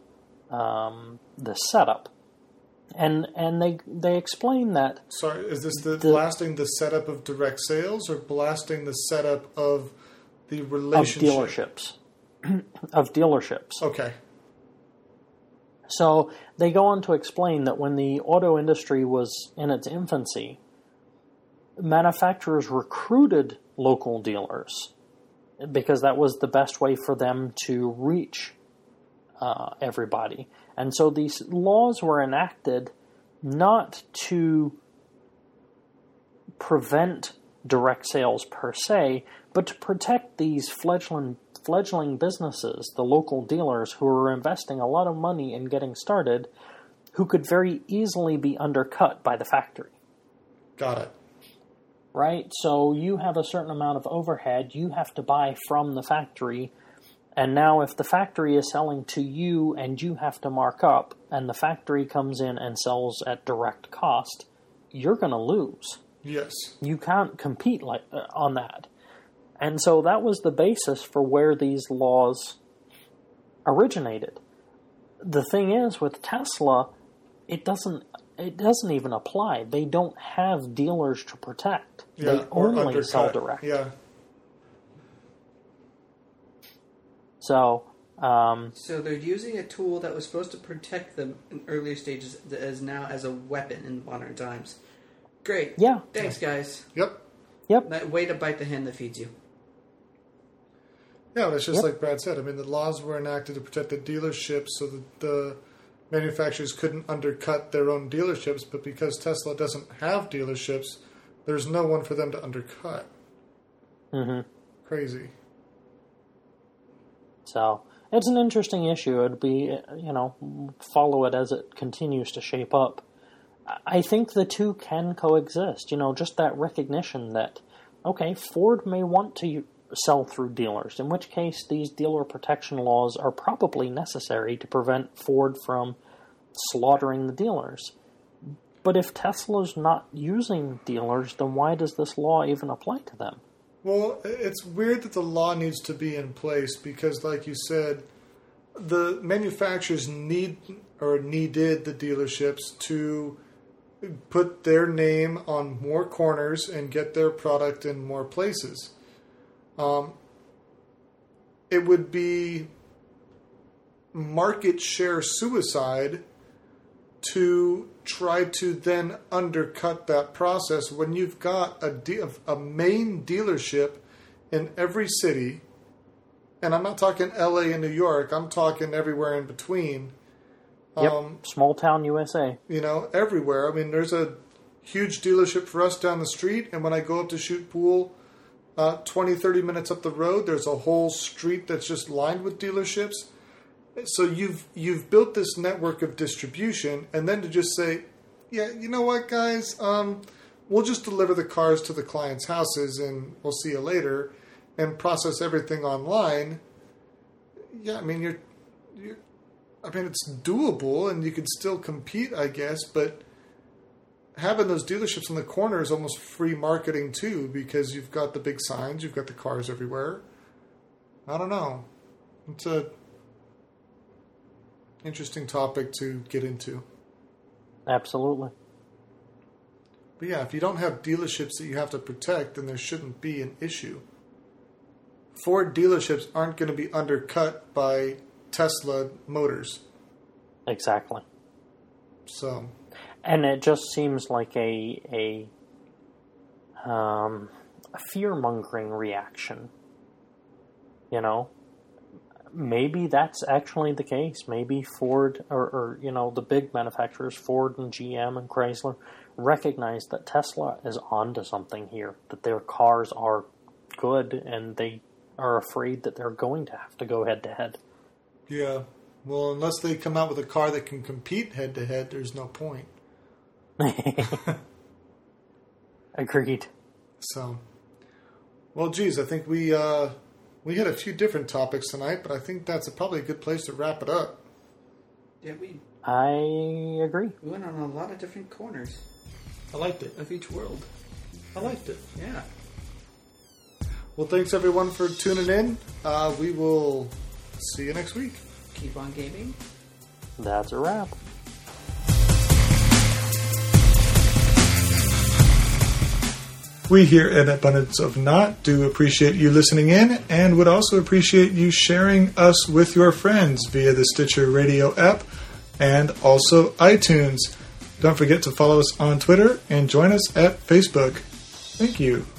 um, this setup. And and they they explain that... Sorry, is this the, the blasting the setup of direct sales or blasting the setup of the Of relationship? dealerships. of dealerships. Okay. So they go on to explain that when the auto industry was in its infancy, manufacturers recruited local dealers because that was the best way for them to reach uh, everybody. And so these laws were enacted not to prevent direct sales per se, but to protect these fledgling fledgling businesses, the local dealers who are investing a lot of money in getting started, who could very easily be undercut by the factory. Got it. Right? So you have a certain amount of overhead you have to buy from the factory, and now if the factory is selling to you and you have to mark up, and the factory comes in and sells at direct cost, you're going to lose. Yes. You can't compete like uh, on that. And so that was the basis for where these laws originated. The thing is, with Tesla, it doesn't it doesn't even apply. They don't have dealers to protect. Yeah, they only sell direct. Yeah. So, um, so they're using a tool that was supposed to protect them in earlier stages that is now as a weapon in modern times. Great. Yeah. Thanks, guys. Yep. Yep. That way to bite the hand that feeds you. Yeah, but it's just Yep. like Brad said. I mean, the laws were enacted to protect the dealerships so that the manufacturers couldn't undercut their own dealerships, but because Tesla doesn't have dealerships, there's no one for them to undercut. Mm-hmm. Crazy. So, it's an interesting issue. It'd be, you know, follow it as it continues to shape up. I think the two can coexist. You know, just that recognition that, okay, Ford may want to sell through dealers, in which case these dealer protection laws are probably necessary to prevent Ford from slaughtering the dealers. But if Tesla's not using dealers, then why does this law even apply to them? Well, it's weird that the law needs to be in place because, like you said, the manufacturers need or needed the dealerships to put their name on more corners and get their product in more places. Um, it would be market share suicide to try to then undercut that process when you've got a, de- a main dealership in every city, and I'm not talking L A and New York, I'm talking everywhere in between. Yep, Um, small town U S A. You know, everywhere. I mean, there's a huge dealership for us down the street, and when I go up to shoot pool uh, twenty, thirty minutes up the road, there's a whole street that's just lined with dealerships. So you've you've built this network of distribution, and then to just say, yeah, you know what, guys, um, we'll just deliver the cars to the clients' houses, and we'll see you later, and process everything online. Yeah, I mean, you're, you're I mean, it's doable, and you can still compete, I guess, but having those dealerships in the corner is almost free marketing, too, because you've got the big signs, you've got the cars everywhere. I don't know. It's a interesting topic to get into. Absolutely. But yeah, if you don't have dealerships that you have to protect, then there shouldn't be an issue. Ford dealerships aren't going to be undercut by Tesla Motors. Exactly. So, and it just seems like a a um, a fear-mongering reaction. You know, maybe that's actually the case. Maybe Ford or, or you know the big manufacturers, Ford and G M and Chrysler, recognize that Tesla is onto something here. That their cars are good, and they are afraid that they're going to have to go head to head. Yeah. Well, unless they come out with a car that can compete head-to-head, there's no point. Agreed. So, well, geez, I think we uh, we had a few different topics tonight, but I think that's a, probably a good place to wrap it up. Yeah, we I agree. we went on a lot of different corners I liked it. of each world. I liked it. Yeah. Well, thanks, everyone, for tuning in. Uh, we will see you next week. Keep on gaming. That's a wrap. We here at Abundance of Not do appreciate you listening in and would also appreciate you sharing us with your friends via the Stitcher Radio app and also iTunes. Don't forget to follow us on Twitter and join us at Facebook. Thank you.